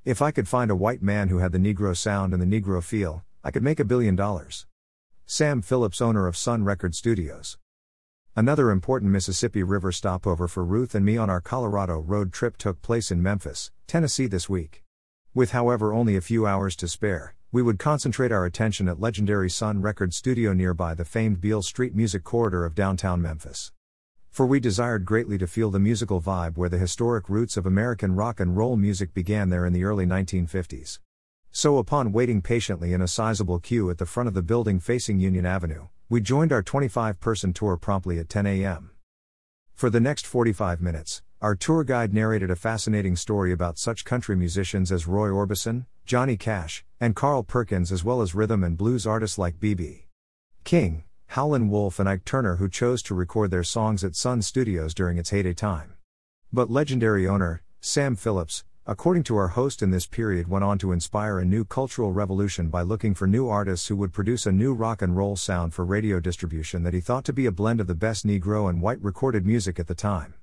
If I could find a white man who had the Negro sound and the Negro feel, I could make $1 billion. Sam Phillips, owner of Sun Record Studios. Another important Mississippi River stopover for Ruth and me on our Colorado road trip took place in Memphis, Tennessee this week. With however only a few hours to spare, we would concentrate our attention at legendary Sun Record Studio nearby the famed Beale Street music corridor of downtown Memphis. For we desired greatly to feel the musical vibe where the historic roots of American rock and roll music began there in the early 1950s. So upon waiting patiently in a sizable queue at the front of the building facing Union Avenue, we joined our 25-person tour promptly at 10 a.m. For the next 45 minutes, our tour guide narrated a fascinating story about such country musicians as Roy Orbison, Johnny Cash, and Carl Perkins, as well as rhythm and blues artists like B.B. King, Howlin' Wolf and Ike Turner, who chose to record their songs at Sun Studios during its heyday time. But legendary owner, Sam Phillips, according to our host in this period, went on to inspire a new cultural revolution by looking for new artists who would produce a new rock and roll sound for radio distribution that he thought to be a blend of the best Negro and white recorded music at the time.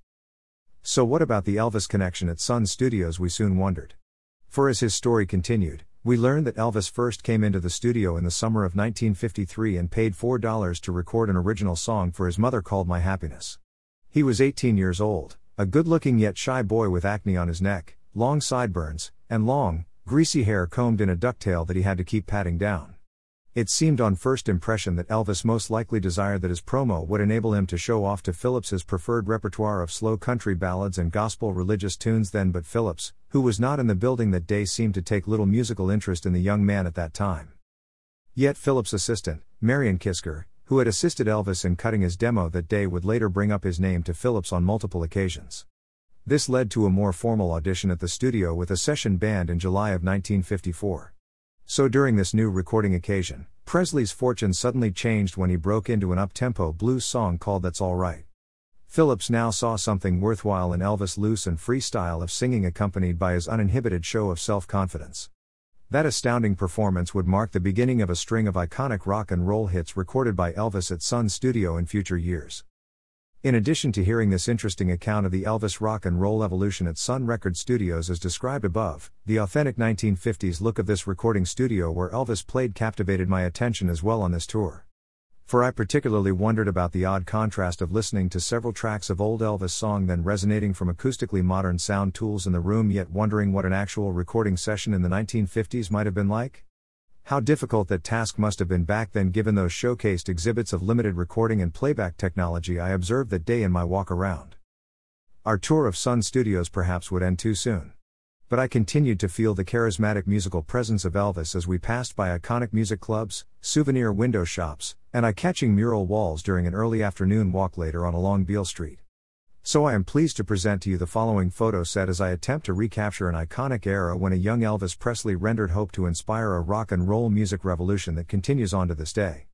So what about the Elvis connection at Sun Studios, we soon wondered. For as his story continued, we learned that Elvis first came into the studio in the summer of 1953 and paid $4 to record an original song for his mother called My Happiness. He was 18 years old, a good-looking yet shy boy with acne on his neck, long sideburns, and long, greasy hair combed in a ducktail that he had to keep patting down. It seemed on first impression that Elvis most likely desired that his promo would enable him to show off to Phillips his preferred repertoire of slow country ballads and gospel religious tunes then, but Phillips, who was not in the building that day, seemed to take little musical interest in the young man at that time. Yet Phillips' assistant, Marion Kisker, who had assisted Elvis in cutting his demo that day, would later bring up his name to Phillips on multiple occasions. This led to a more formal audition at the studio with a session band in July of 1954. So during this new recording occasion, Presley's fortune suddenly changed when he broke into an up-tempo blues song called That's All Right. Phillips now saw something worthwhile in Elvis' loose and free style of singing accompanied by his uninhibited show of self-confidence. That astounding performance would mark the beginning of a string of iconic rock and roll hits recorded by Elvis at Sun Studio in future years. In addition to hearing this interesting account of the Elvis rock and roll evolution at Sun Record Studios as described above, the authentic 1950s look of this recording studio where Elvis played captivated my attention as well on this tour. For I particularly wondered about the odd contrast of listening to several tracks of old Elvis song then resonating from acoustically modern sound tools in the room, yet wondering what an actual recording session in the 1950s might have been like. How difficult that task must have been back then given those showcased exhibits of limited recording and playback technology I observed that day in my walk around. Our tour of Sun Studios perhaps would end too soon. But I continued to feel the charismatic musical presence of Elvis as we passed by iconic music clubs, souvenir window shops, and eye-catching mural walls during an early afternoon walk later on along Beale Street. So I am pleased to present to you the following photo set as I attempt to recapture an iconic era when a young Elvis Presley rendered hope to inspire a rock and roll music revolution that continues on to this day.